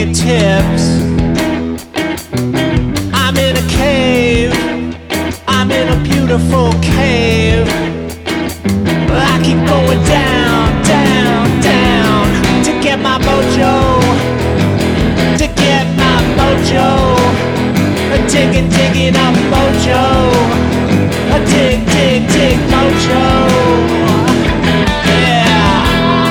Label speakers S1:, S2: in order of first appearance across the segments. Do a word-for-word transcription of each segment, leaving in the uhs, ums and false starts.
S1: taking tips. I'm in a cave, I'm in a beautiful cave. I keep going down, down, down to get my mojo, to get my mojo. Digging, digging up mojo. Dig, dig, dig mojo. Yeah.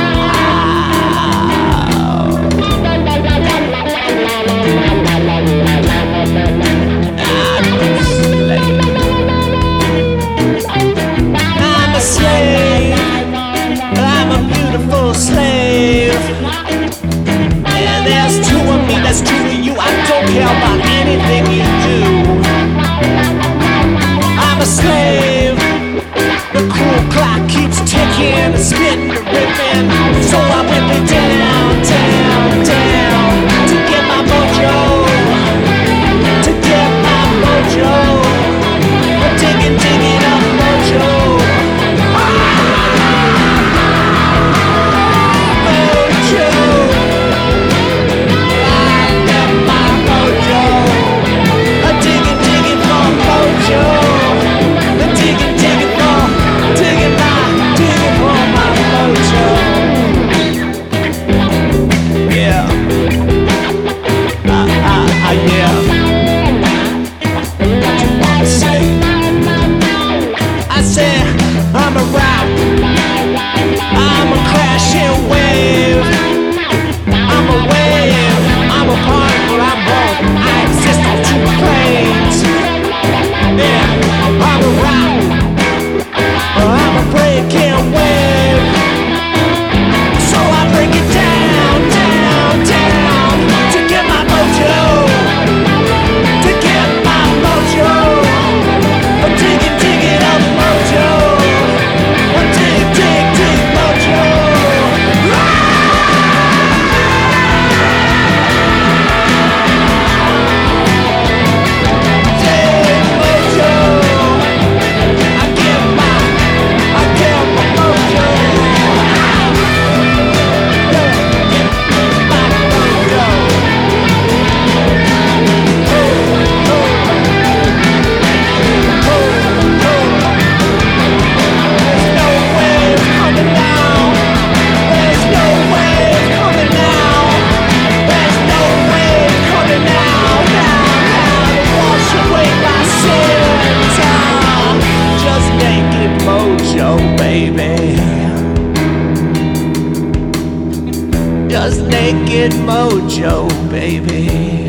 S1: I'm a slave. I'm a beautiful slave. And there's two of me, there's two of you. I don't care about anything you do. I'm a slave. The cruel clock keeps ticking, spitting, ripping. So I whip it down, down, down to get my mojo, to get my mojo. Digging, digging up mojo. I'm a rock, I'm a crashing wave. I'm a wave, I'm a particle, I'm both. I exist on two planes. Yeah, I'm a rock, I'm a breaking wave. So I break it down, down, down to get my mojo, to get my mojo. Digging, digging up mojo. Just naked mojo, baby.